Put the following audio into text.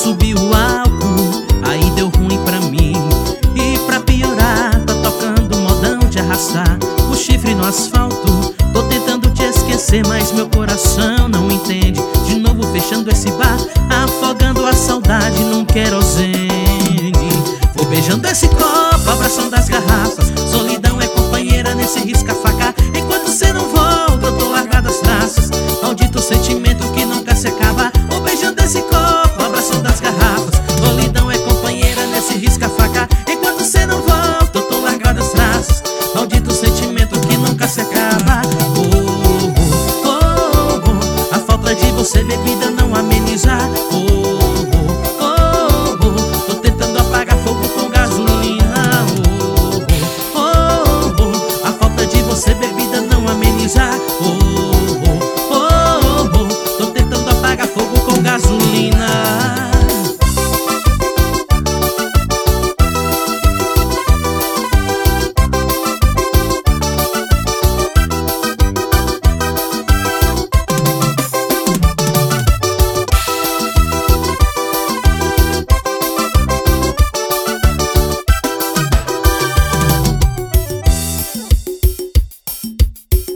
subiu o álcool, aí deu ruim pra mim. E pra piorar, tá tocando modão de arrastar o chifre no asfalto. Tô tentando te esquecer, mas meu coração não entende. De novo fechando esse bar, afogando a saudade num querosene. Vou beijando esse copo, abraçando as garrafas. Solidão é companheira nesse risca-faca. Enquanto cê não volta, eu tô largado as traças. Maldito sentimento que nunca se acaba. Vou beijando esse copo, abraçando as garrafas. Solidão é companheira nesse risca-faca. Enquanto cê não volta, eu tô largado as traças. Maldito sentimento que nunca se acaba. A falta de você, bebida, não amenizar.